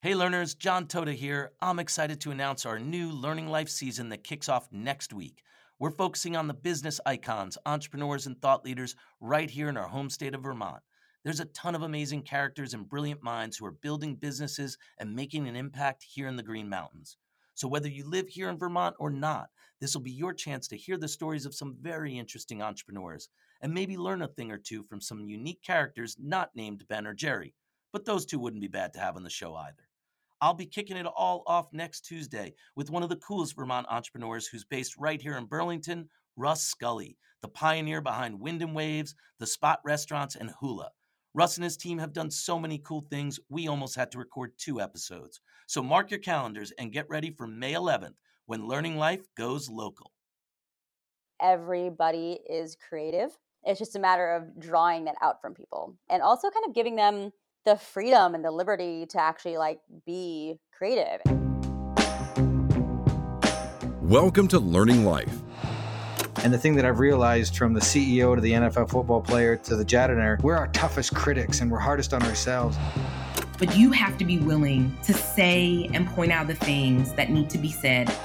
Hey learners, John Toda here. I'm excited to announce our new Learning Life season that kicks off next week. We're focusing on the business icons, entrepreneurs, and thought leaders right here in our home state of Vermont. There's a ton of amazing characters and brilliant minds who are building businesses and making an impact here in the Green Mountains. So whether you live here in Vermont or not, this will be your chance to hear the stories of some very interesting entrepreneurs and maybe learn a thing or two from some unique characters not named Ben or Jerry. But those two wouldn't be bad to have on the show either. I'll be kicking it all off next Tuesday with one of the coolest Vermont entrepreneurs who's based right here in Burlington, Russ Scully, the pioneer behind Wind and Waves, the Spot Restaurants, and Hula. Russ and his team have done so many cool things, we almost had to record 2 episodes. So mark your calendars and get ready for May 11th when Learning Life goes local. Everybody is creative. It's just a matter of drawing that out from people and also kind of giving them the freedom and the liberty to actually be creative. Welcome to Learning Life. And the thing that I've realized from the CEO to the NFL football player to the janitor, we're our toughest critics and we're hardest on ourselves. But you have to be willing to say and point out the things that need to be said.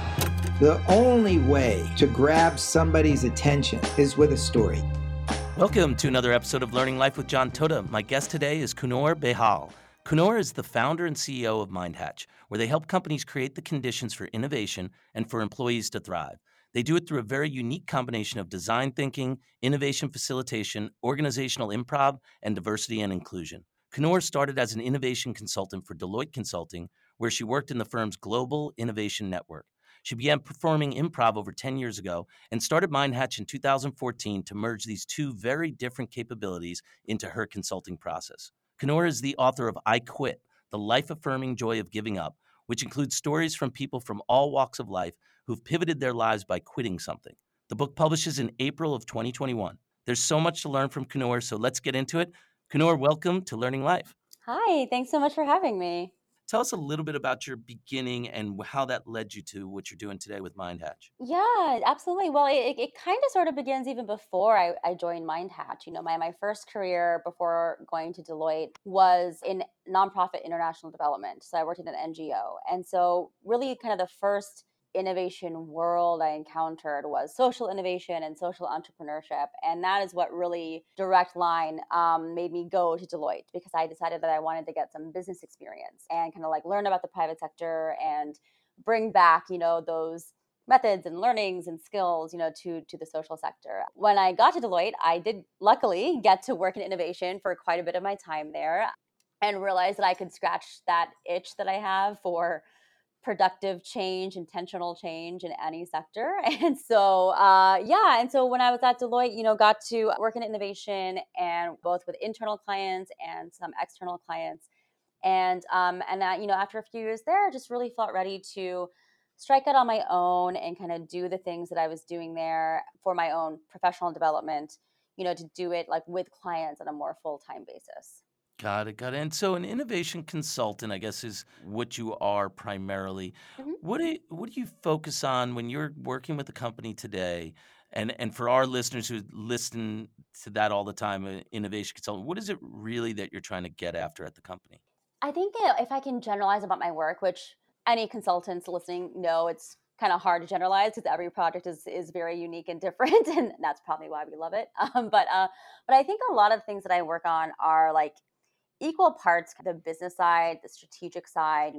The only way to grab somebody's attention is with a story. Welcome to another episode of Learning Life with John Toda. My guest today is Kunor Behal. Kunor is the founder and CEO of MindHatch, where they help companies create the conditions for innovation and for employees to thrive. They do it through a very unique combination of design thinking, innovation facilitation, organizational improv, and diversity and inclusion. Kunor started as an innovation consultant for Deloitte Consulting, where she worked in the firm's global innovation network. She began performing improv over 10 years ago and started MindHatch in 2014 to merge these two very different capabilities into her consulting process. Kunor is the author of I Quit, The Life-Affirming Joy of Giving Up, which includes stories from people from all walks of life who've pivoted their lives by quitting something. The book publishes in April of 2021. There's so much to learn from Kunor, so let's get into it. Kunor, welcome to Learning Life. Hi, thanks so much for having me. Tell us a little bit about your beginning and how that led you to what you're doing today with MindHatch. Yeah, absolutely. Well, it kind of sort of begins even before I joined MindHatch. My first career before going to Deloitte was in nonprofit international development. So I worked in an NGO. And so really kind of the first innovation world I encountered was social innovation and social entrepreneurship. And that is what really direct line made me go to Deloitte, because I decided that I wanted to get some business experience and kind of learn about the private sector and bring back, those methods and learnings and skills, to the social sector. When I got to Deloitte, I did luckily get to work in innovation for quite a bit of my time there and realized that I could scratch that itch that I have for productive change, intentional change in any sector. And so, And so when I was at Deloitte, got to work in innovation and both with internal clients and some external clients. And after a few years there, just really felt ready to strike out on my own and kind of do the things that I was doing there for my own professional development, to do it with clients on a more full-time basis. Got it. And so an innovation consultant, I guess, is what you are primarily. Mhm. What do you focus on when you're working with a company today? And for our listeners who listen to that all the time, innovation consultant, what is it really that you're trying to get after at the company? I think if I can generalize about my work, which any consultants listening know, it's kind of hard to generalize because every project is very unique and different, and that's probably why we love it. But I think a lot of the things that I work on are equal parts the business side, the strategic side.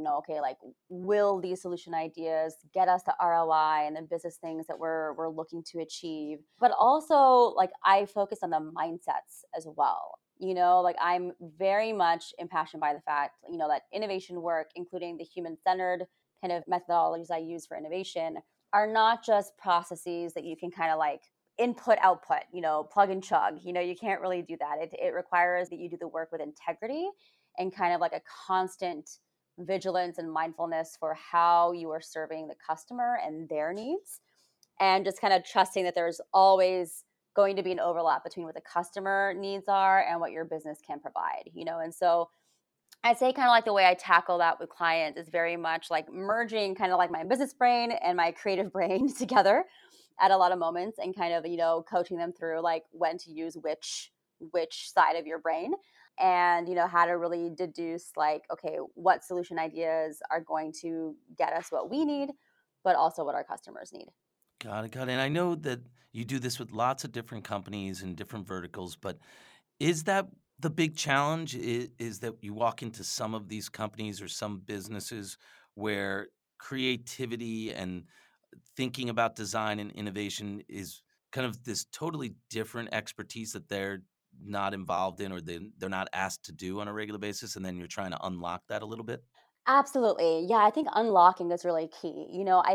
Will these solution ideas get us the ROI and the business things that we're looking to achieve? But also, I focus on the mindsets as well. I'm very much impassioned by the fact, that innovation work, including the human-centered kind of methodologies I use for innovation, are not just processes that you can kind of input, output, plug and chug. You can't really do that. It requires that you do the work with integrity and kind of a constant vigilance and mindfulness for how you are serving the customer and their needs, and just kind of trusting that there's always going to be an overlap between what the customer needs are and what your business can provide, and so I'd say kind of the way I tackle that with clients is very much merging kind of my business brain and my creative brain together at a lot of moments, and kind of, coaching them through when to use which side of your brain. and, how to really deduce like, okay, what solution ideas are going to get us what we need, but also what our customers need. Got it, got it. And I know that you do this with lots of different companies and different verticals, but is that the big challenge? Is that you walk into some of these companies or some businesses where creativity and thinking about design and innovation is kind of this totally different expertise that they're not involved in or they're not asked to do on a regular basis, and then you're trying to unlock that a little bit? Absolutely. Yeah, I think unlocking is really key.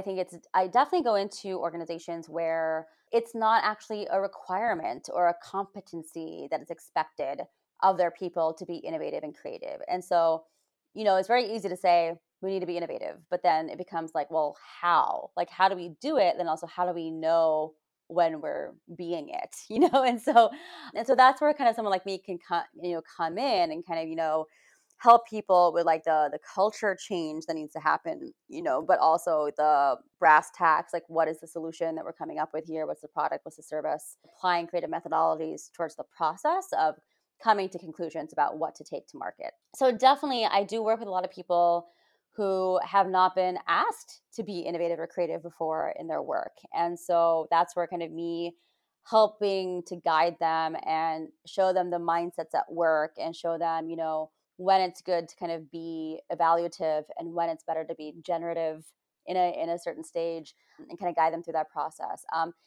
I definitely go into organizations where it's not actually a requirement or a competency that is expected of their people to be innovative and creative. And so, it's very easy to say we need to be innovative, but then it becomes like, well, how? Like, how do we do it? Then also, how do we know when we're being it? And so that's where kind of someone like me can come in and kind of, help people with like the culture change that needs to happen, but also the brass tacks, like what is the solution that we're coming up with here? What's the product? What's the service? Applying creative methodologies towards the process of coming to conclusions about what to take to market. So definitely I do work with a lot of people who have not been asked to be innovative or creative before in their work. And so that's where kind of me helping to guide them and show them the mindsets at work and show them, when it's good to kind of be evaluative and when it's better to be generative in a certain stage, and kind of guide them through that process.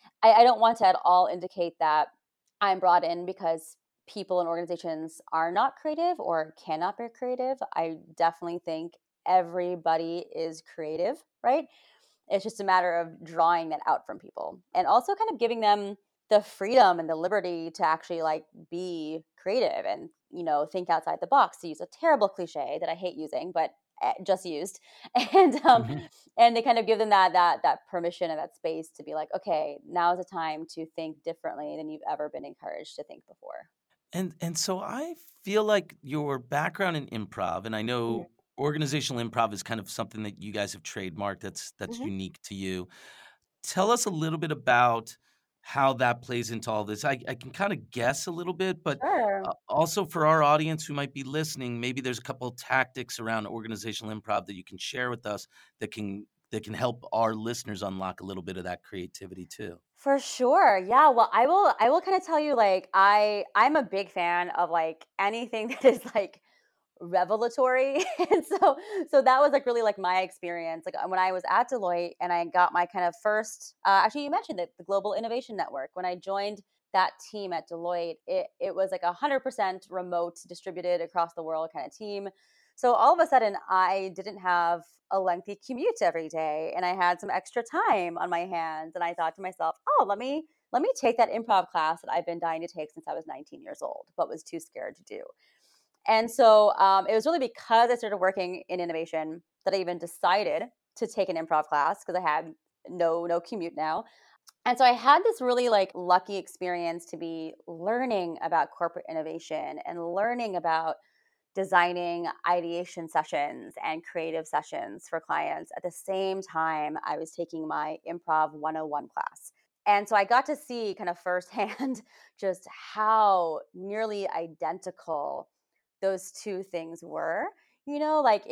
I don't want to at all indicate that I'm brought in because people and organizations are not creative or cannot be creative. I definitely think everybody is creative, right? It's just a matter of drawing that out from people and also kind of giving them the freedom and the liberty to actually like be creative and, think outside the box, to use a terrible cliche that I hate using, but just used. And Mhm. and they kind of give them that permission and that space to be like, okay, now is the time to think differently than you've ever been encouraged to think before. And so I feel like your background in improv, and I know organizational improv is kind of something that you guys have trademarked that's Mm-hmm. unique to you. Tell us a little bit about how that plays into all this. I can kind of guess a little bit, but Sure. also for our audience who might be listening, maybe there's a couple of tactics around organizational improv that you can share with us that can help our listeners unlock a little bit of that creativity too. For sure. Yeah. Well, I will kind of tell you like I'm a big fan of like anything that is like revelatory. And so that was like really like my experience. Like when I was at Deloitte and I got my kind of first actually you mentioned it, the Global Innovation Network. When I joined that team at Deloitte, it was like 100% remote, distributed across the world kind of team. So all of a sudden I didn't have a lengthy commute every day and I had some extra time on my hands, and I thought to myself, "Oh, let me take that improv class that I've been dying to take since I was 19 years old, but was too scared to do." And so it was really because I started working in innovation that I even decided to take an improv class because I had no commute now. And so I had this really like lucky experience to be learning about corporate innovation and learning about designing ideation sessions and creative sessions for clients at the same time I was taking my Improv 101 class. And so I got to see kind of firsthand just how nearly identical those two things were. Like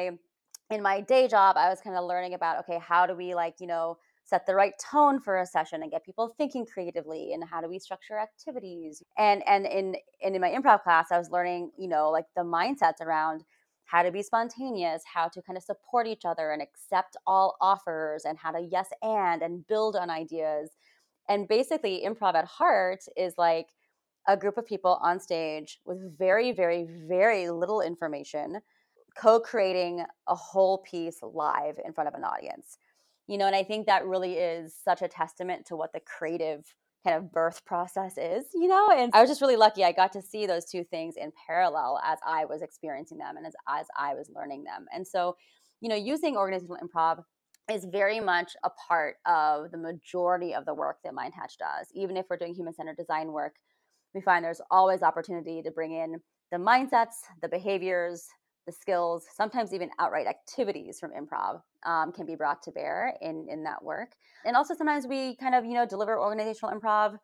in my day job, I was kind of learning about, okay, how do we like, set the right tone for a session and get people thinking creatively, and how do we structure activities, and in my improv class I was learning, like the mindsets around how to be spontaneous, how to kind of support each other and accept all offers, and how to yes and build on ideas. And basically improv at heart is like a group of people on stage with very, very, very little information, co-creating a whole piece live in front of an audience. And I think that really is such a testament to what the creative kind of birth process is, and I was just really lucky I got to see those two things in parallel as I was experiencing them and as I was learning them. And so, using organizational improv is very much a part of the majority of the work that MindHatch does. Even if we're doing human-centered design work, we find there's always opportunity to bring in the mindsets, the behaviors, the skills, sometimes even outright activities from improv can be brought to bear in that work. And also sometimes we kind of, deliver organizational improv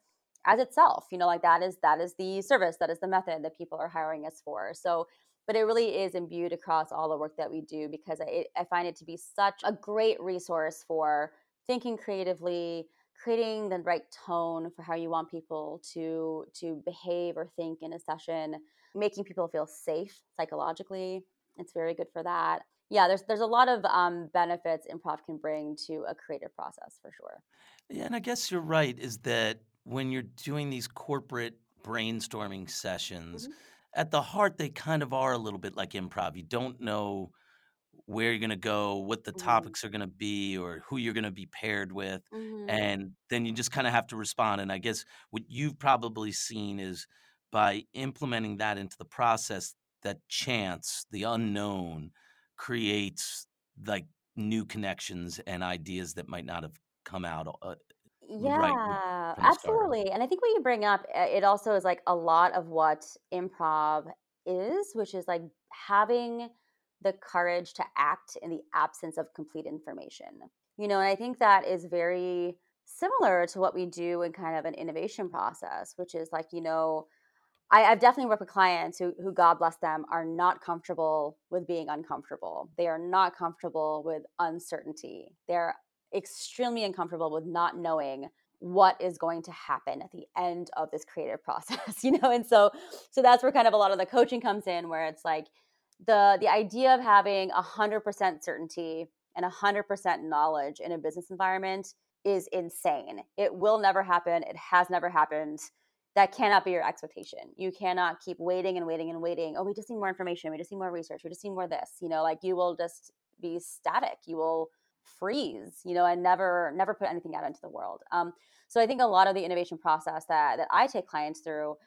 as itself, like that is the service, that is the method that people are hiring us for. So, but it really is imbued across all the work that we do, because I find it to be such a great resource for thinking creatively, creating the right tone for how you want people to behave or think in a session, making people feel safe psychologically. It's very good for that. Yeah, there's a lot of benefits improv can bring to a creative process for sure. Yeah, and I guess you're right, is that when you're doing these corporate brainstorming sessions, Mhm. at the heart, they kind of are a little bit like improv. You don't know where you're going to go, what the Mhm. topics are going to be, or who you're going to be paired with. Mhm. And then you just kind of have to respond. And I guess what you've probably seen is by implementing that into the process, that chance, the unknown, creates like new connections and ideas that might not have come out right Yeah, from the start. absolutely. And I think what you bring up, it also is like a lot of what improv is, which is like having the courage to act in the absence of complete information. And I think that is very similar to what we do in kind of an innovation process, which is like, I've definitely worked with clients who, God bless them, are not comfortable with being uncomfortable. They are not comfortable with uncertainty. They're extremely uncomfortable with not knowing what is going to happen at the end of this creative process, And so that's where kind of a lot of the coaching comes in, where it's like the idea of having 100% certainty and 100% knowledge in a business environment is insane. It will never happen. It has never happened. That cannot be your expectation. You cannot keep waiting and waiting and waiting. Oh, we just need more information. We just need more research. We just need more this. Like you will just be static. You will freeze. And never put anything out into the world. So I think a lot of the innovation process that I take clients through,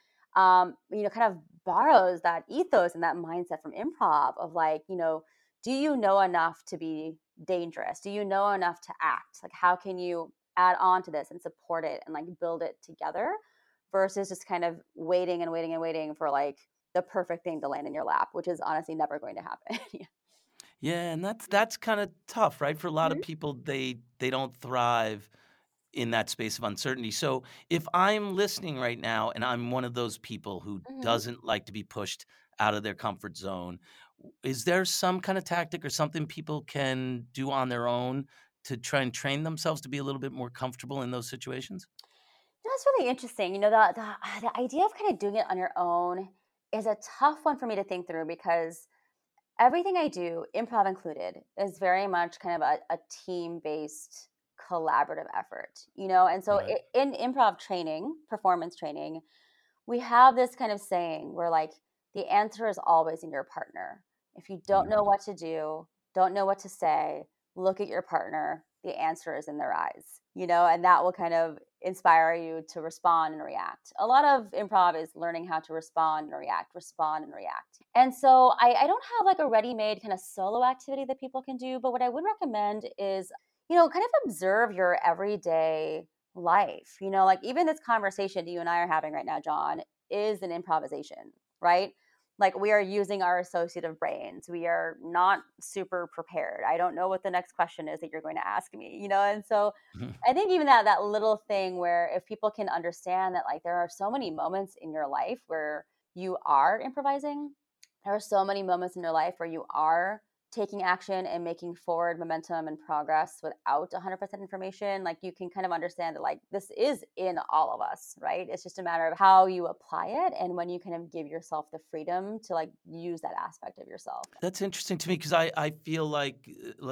kind of borrows that ethos and that mindset from improv of like, do you know enough to be dangerous? Do you know enough to act? Like, how can you add on to this and support it and like build it together? Versus just kind of waiting and waiting and waiting for like the perfect thing to land in your lap, which is honestly never going to happen. Yeah. Yeah, and that's kind of tough, right? For a lot of Mhm. people, they don't thrive in that space of uncertainty. So if I'm listening right now and I'm one of those people who Mhm. doesn't like to be pushed out of their comfort zone, is there some kind of tactic or something people can do on their own to try and train themselves to be a little bit more comfortable in those situations? That's really interesting. The idea of kind of doing it on your own is a tough one for me to think through, because everything I do, improv included, is very much kind of a team based collaborative effort, And so Right. in improv training, performance training, we have this kind of saying where like the answer is always in your partner. If you don't know Mhm. what to do, don't know what to say, look at your partner. The answer is in their eyes, and that will kind of inspire you to respond and react. A lot of improv is learning how to respond and react, respond and react. And so I don't have like a ready made kind of solo activity that people can do, but what I would recommend is, kind of observe your everyday life. Like even this conversation that you and I are having right now, John, is an improvisation, right? Like we are using our associative brains. We are not super prepared. I don't know what the next question is that you're going to ask me, And so I think even that little thing where if people can understand that like there are so many moments in your life where you are improvising, there are so many moments in your life where you are taking action and making forward momentum and progress without 100% information, like you can kind of understand that like this is in all of us, right? It's just a matter of how you apply it and when you kind of give yourself the freedom to like use that aspect of yourself. That's interesting to me because I feel like,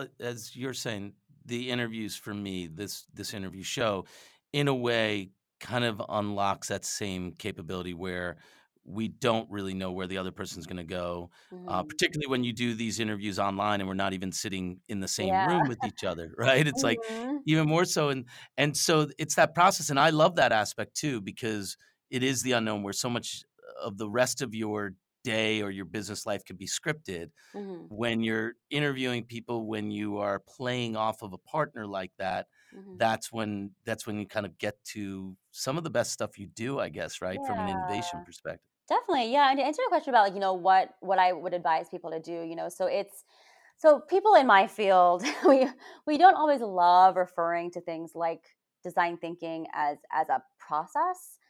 as you're saying, the interviews for me, this interview show, in a way, kind of unlocks that same capability where we don't really know where the other person's going to go, Hmm. particularly when you do these interviews online and we're not even sitting in the same Yeah. room with each other, right? It's like Hmm. even more so, and so it's that process, and I love that aspect too because it is the unknown where so much of the rest of your day or your business life could be scripted. Hmm. When you're interviewing people, when you are playing off of a partner like that, Hmm. that's when you kind of get to some of the best stuff you do, I guess, right? From an Yeah. innovation perspective. Definitely, yeah. And to answer your question about like, what I would advise people to do, so people in my field, we don't always love referring to things like design thinking as a process.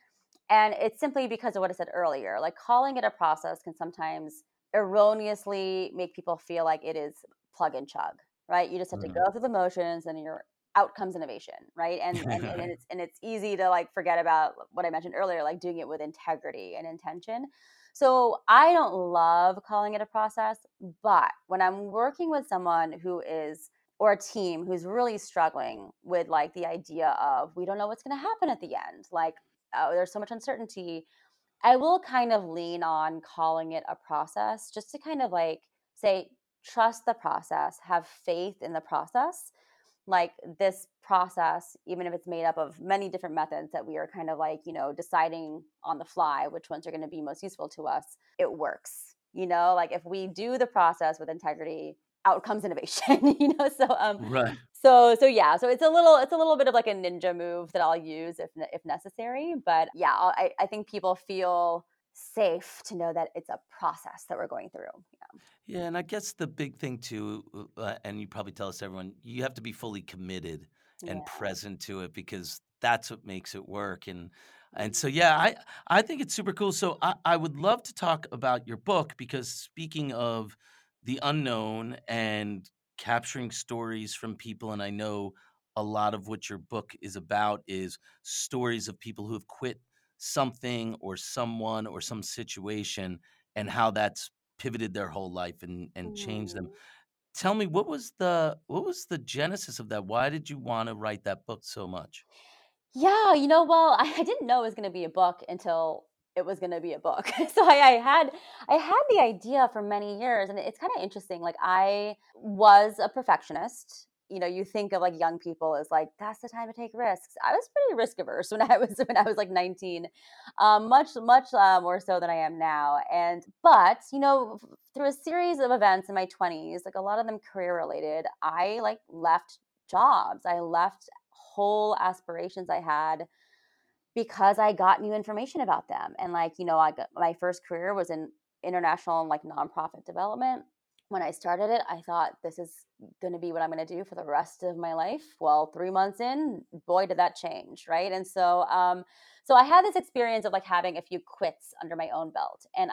And it's simply because of what I said earlier. Like calling it a process can sometimes erroneously make people feel like it is plug and chug, right? You just have to go through the motions and your outcomes innovation, right? And it's easy to like forget about what I mentioned earlier, like doing it with integrity and intention. So I don't love calling it a process, but when I'm working with someone who is or a team who's really struggling with like the idea of we don't know what's going to happen at the end, like there's so much uncertainty, I will kind of lean on calling it a process just to kind of like say, trust the process, have faith in the process. Like this process, even if it's made up of many different methods that we are kind of like, deciding on the fly which ones are going to be most useful to us, it works. Like if we do the process with integrity, out comes innovation, Right. So yeah, so it's a little bit of like a ninja move that I'll use if necessary, but yeah, I think people feel safe to know that it's a process that we're going through. Yeah, and I guess the big thing too, and you probably tell us everyone, you have to be fully committed and Yeah. present to it because that's what makes it work. And so yeah, I think it's super cool. So I would love to talk about your book because speaking of the unknown and capturing stories from people, and I know a lot of what your book is about is stories of people who have quit something or someone or some situation and how that's pivoted their whole life and changed them. Mhm. Tell me what was the genesis of that? Why did you want to write that book so much? Yeah, well, I didn't know it was going to be a book until it was going to be a book. So I had the idea for many years, and it's kind of interesting. Like I was a perfectionist. You think of like young people as like that's the time to take risks. I was pretty risk averse when I was like 19, much more so than I am now. And but through a series of events in my 20s, like a lot of them career related, I like left jobs. I left whole aspirations I had because I got new information about them. And like, I got my first career was in international and like nonprofit development. When I started it, I thought this is going to be what I'm going to do for the rest of my life. Well, 3 months in, boy, did that change, right? And so I had this experience of like having a few quits under my own belt, and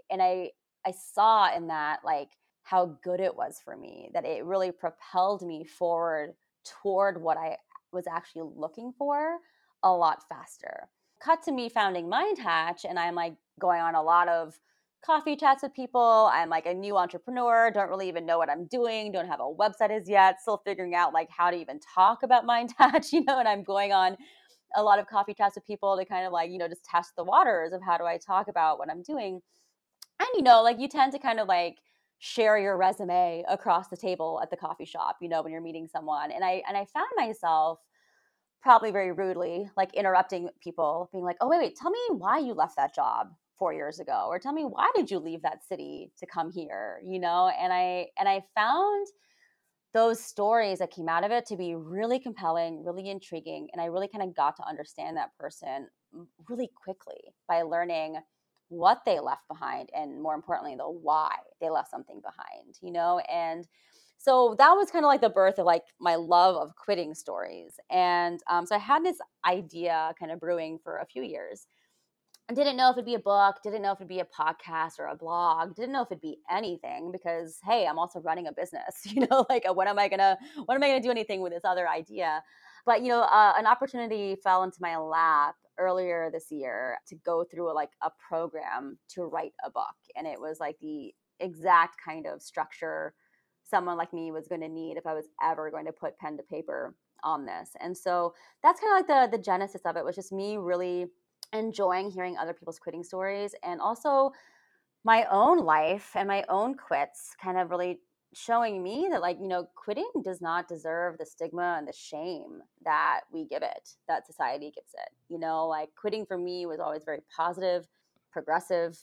I saw in that like how good it was for me, that it really propelled me forward toward what I was actually looking for a lot faster. Cut to me founding Mind Hatch, and I'm like going on a lot of coffee chats with people. I'm like a new entrepreneur, don't really even know what I'm doing, don't have a website as yet, still figuring out like how to even talk about Mind Hatch, and I'm going on a lot of coffee chats with people to kind of like, just test the waters of how do I talk about what I'm doing. And like you tend to kind of like share your resume across the table at the coffee shop, when you're meeting someone. And I found myself probably very rudely, like interrupting people, being like, "Oh, wait, tell me why you left that job 4 years ago, or tell me why did you leave that city to come here?" And I found those stories that came out of it to be really compelling, really intriguing, and I really kind of got to understand that person really quickly by learning what they left behind, and more importantly, the why they left something behind. And so that was kind of like the birth of like my love of quitting stories. And so I had this idea kind of brewing for a few years. I didn't know if it'd be a book, didn't know if it'd be a podcast or a blog, didn't know if it'd be anything because hey, I'm also running a business, like when am I gonna do anything with this other idea? But an opportunity fell into my lap earlier this year to go through a program to write a book, and it was like the exact kind of structure someone like me was going to need if I was ever going to put pen to paper on this. And so that's kind of like the genesis of it, was just me really enjoying hearing other people's quitting stories, and also my own life and my own quits kind of really showing me that like quitting does not deserve the stigma and the shame that we give it, that society gives it. Like quitting for me was always very positive, progressive,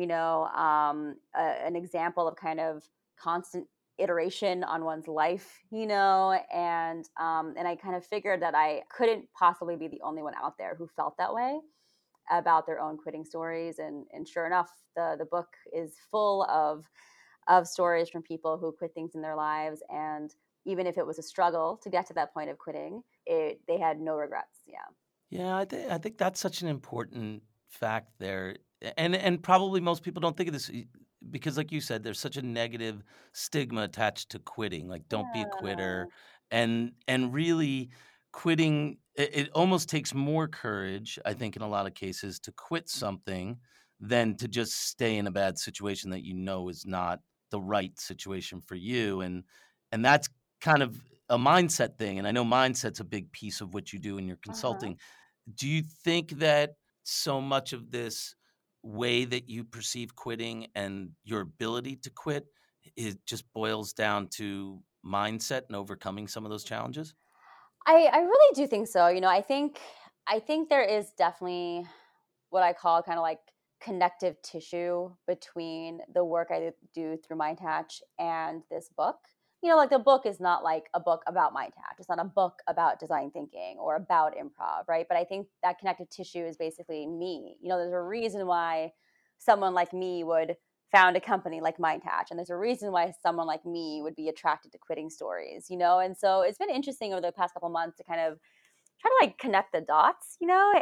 an example of kind of constant iteration on one's life, and I kind of figured that I couldn't possibly be the only one out there who felt that way about their own quitting stories. And sure enough, the book is full of stories from people who quit things in their lives, and even if it was a struggle to get to that point of quitting, they had no regrets. Yeah. Yeah, I think that's such an important fact there, and probably most people don't think of this because, like you said, there's such a negative stigma attached to quitting. Like, don't be a quitter, Yeah. and really, quitting it almost takes more courage, I think, in a lot of cases, to quit something than to just stay in a bad situation that you know is not the right situation for you, and that's kind of a mindset thing. And I know mindset's a big piece of what you do in your Uh-huh. consulting. Do you think that so much of this way that you perceive quitting and your ability to quit, it just boils down to mindset and overcoming some of those challenges? I really do think so. I think there is definitely what I call kind of like connective tissue between the work I do through MindHatch and this book. Like the book is not like a book about MindHatch. It's not a book about design thinking or about improv, right? But I think that connective tissue is basically me. There's a reason why someone like me would found a company like MindHatch, and there's a reason why someone like me would be attracted to quitting stories. And so it's been interesting over the past couple months to kind of try to like connect the dots.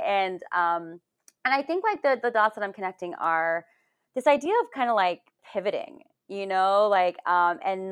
And I think like the dots that I'm connecting are this idea of kind of like pivoting, and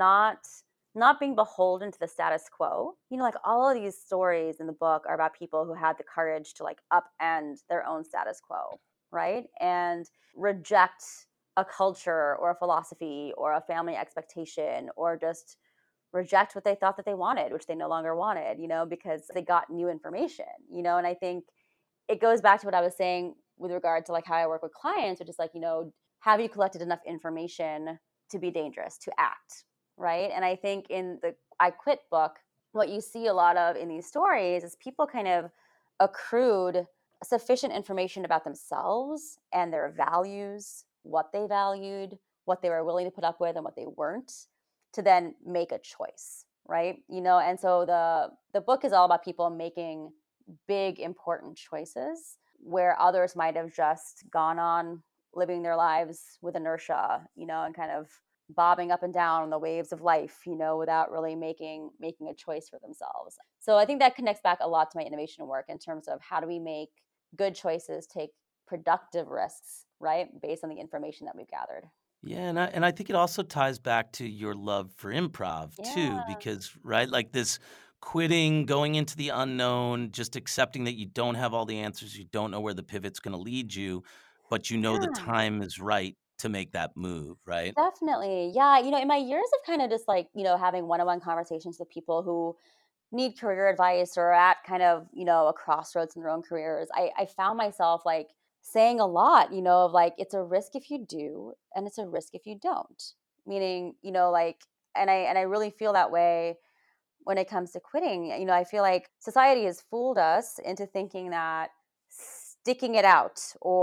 not being beholden to the status quo. Like all of these stories in the book are about people who had the courage to like upend their own status quo, right? And reject a culture or a philosophy or a family expectation, or just reject what they thought that they wanted, which they no longer wanted, because they got new information. And I think it goes back to what I was saying with regard to like how I work with clients, which is like, have you collected enough information to be dangerous, to act, right? And I think in the I Quit book, what you see a lot of in these stories is people kind of accrued sufficient information about themselves and their values, what they valued, what they were willing to put up with, and what they weren't, to then make a choice, right? And so the book is all about people making big important choices where others might have just gone on living their lives with inertia, and kind of bobbing up and down on the waves of life, without really making a choice for themselves. So I think that connects back a lot to my innovation work in terms of how do we make good choices, take productive risks, right, based on the information that we've gathered. Yeah, and I think it also ties back to your love for improv too, Yeah. because right, like this quitting, going into the unknown, just accepting that you don't have all the answers, you don't know where the pivot's going to lead you, but you know the Yeah. time is right to make that move, right? Definitely. Yeah. In my years of kind of just like, having one on one conversations with people who need career advice or at kind of, a crossroads in their own careers, I found myself like saying a lot, of like, it's a risk if you do, and it's a risk if you don't. Meaning, like, and I really feel that way when it comes to quitting. I feel like society has fooled us into thinking that sticking it out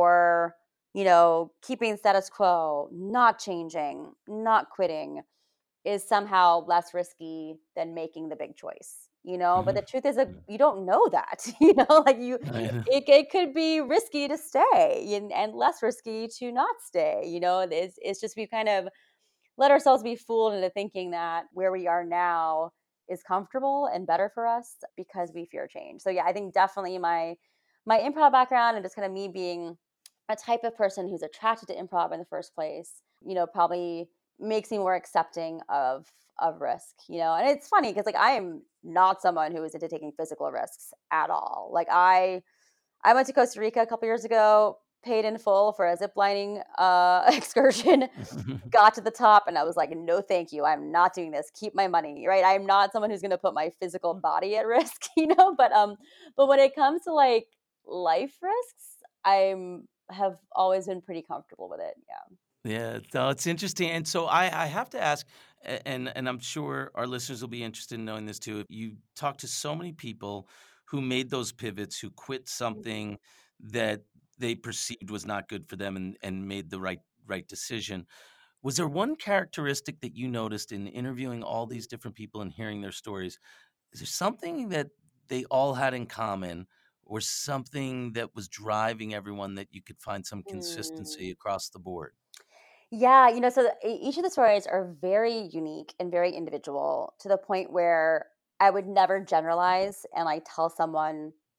or, keeping status quo, not changing, not quitting is somehow less risky than making the big choice. But Mhm. the truth is that Yeah. you don't know that. Like Right. it could be risky to stay and less risky to not stay. It's just we kind of let ourselves be fooled into thinking that where we are now is comfortable and better for us because we fear change. So yeah, I think definitely my improv background and just kind of me being a type of person who's attracted to improv in the first place, probably makes me more accepting of risk. And it's funny because like I am not someone who is into taking physical risks at all. Like I went to Costa Rica a couple years ago, paid in full for a zip lining excursion, got to the top, and I was like, no, thank you. I'm not doing this. Keep my money, right? I'm not someone who's going to put my physical body at risk, but when it comes to like life risks, I'm have always been pretty comfortable with it. Yeah. Yeah, no, it's interesting, and so I have to ask, and I'm sure our listeners will be interested in knowing this too. You talk to so many people who made those pivots, who quit something that they perceived was not good for them, and made the right decision. Was there one characteristic that you noticed in interviewing all these different people and hearing their stories? Is there something that they all had in common, or something that was driving everyone that you could find some consistency Mm. across the board? Yeah, so each of the stories are very unique and very individual to the point where I would never generalize and like tell someone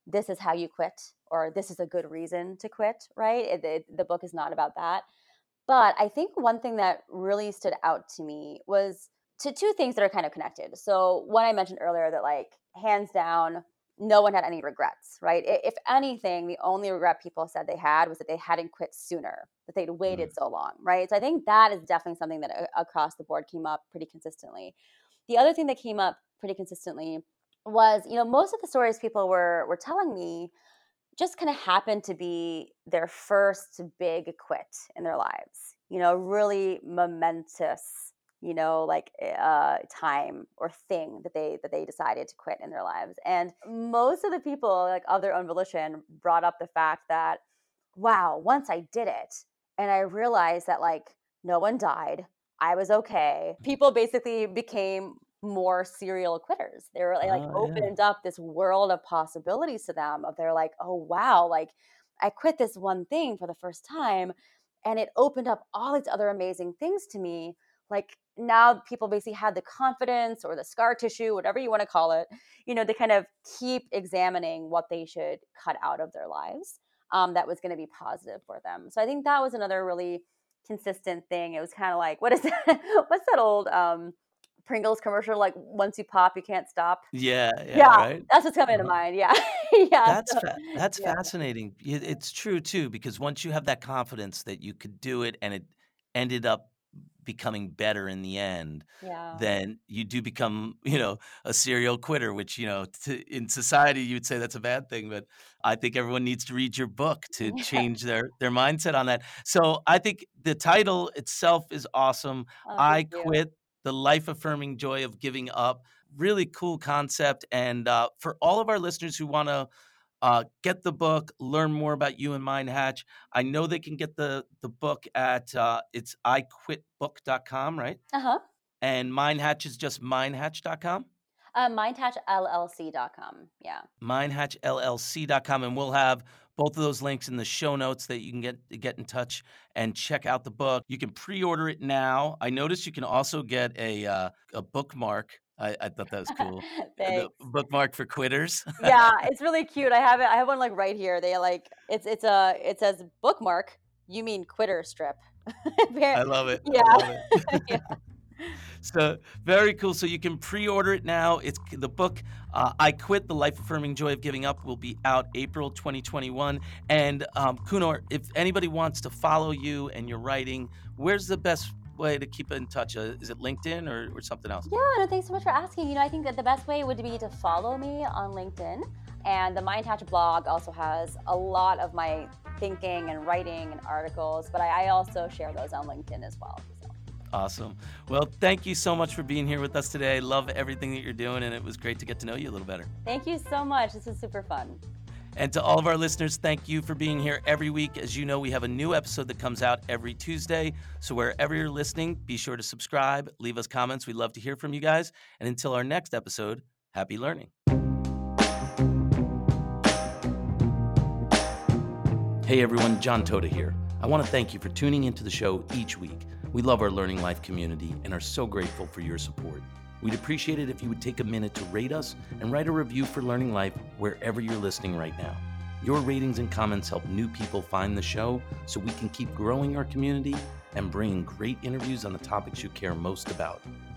this is how you quit, or this is a good reason to quit, right? The book is not about that. But I think one thing that really stood out to me was to two things that are kind of connected. So one I mentioned earlier, that like hands down, no one had any regrets, right? If anything, the only regret people said they had was that they hadn't quit sooner, that they'd waited so long, right? So I think that is definitely something that across the board came up pretty consistently. The other thing that came up pretty consistently was, most of the stories people were telling me just kind of happened to be their first big quit in their lives, really momentous, time or thing that they decided to quit in their lives. And most of the people, like of their own volition, brought up the fact that, wow, once I did it and I realized that like no one died, I was okay. People basically became more serial quitters. They were opened up this world of possibilities to them, of they're like, oh wow, like I quit this one thing for the first time and it opened up all these other amazing things to me. Like now people basically had the confidence or the scar tissue, whatever you want to call it, to kind of keep examining what they should cut out of their lives that was going to be positive for them. So I think that was another really consistent thing. It was kind of like, what's that old Pringles commercial, like once you pop you can't stop? Yeah, right. That's what's coming to mind. Yeah. That's fascinating. It's true too, because once you have that confidence that you could do it and it ended up becoming better in the end, then you do become, a serial quitter, which, in society you'd say that's a bad thing, but I think everyone needs to read your book to change their mindset on that. So I think the title itself is awesome. I Quit: The Life-Affirming Joy of Giving Up. Really cool concept. And for all of our listeners who want to get the book, learn more about you and MindHatch, I know they can get the book at, it's iQuitBook.com, right? Uh-huh. And MindHatch is just MindHatch.com? MindHatchLLC.com, yeah. MindHatchLLC.com, and we'll have both of those links in the show notes that you can get in touch and check out the book. You can pre-order it now. I noticed you can also get a bookmark. I thought that was cool. The bookmark for quitters. Yeah, it's really cute. I have it. I have one like right here. They like it says bookmark. You mean quitter strip? I love it. Yeah. I love it. Yeah. So very cool. So you can pre-order it now. It's the book, I Quit: The Life-Affirming Joy of Giving Up, will be out April 2021. And Kunor, if anybody wants to follow you and your writing, where's the best way to keep in touch? Is it LinkedIn or something else? Yeah, no, thanks so much for asking. I think that the best way would be to follow me on LinkedIn. And the MindHatch blog also has a lot of my thinking and writing and articles, but I also share those on LinkedIn as well. So. Awesome. Well, thank you so much for being here with us today. I love everything that you're doing, and it was great to get to know you a little better. Thank you so much. This was super fun. And to all of our listeners, thank you for being here every week. As you know, we have a new episode that comes out every Tuesday. So wherever you're listening, be sure to subscribe, leave us comments. We'd love to hear from you guys. And until our next episode, happy learning. Hey everyone, John Toda here. I want to thank you for tuning into the show each week. We love our Learning Life community and are so grateful for your support. We'd appreciate it if you would take a minute to rate us and write a review for Learning Life wherever you're listening right now. Your ratings and comments help new people find the show so we can keep growing our community and bringing great interviews on the topics you care most about.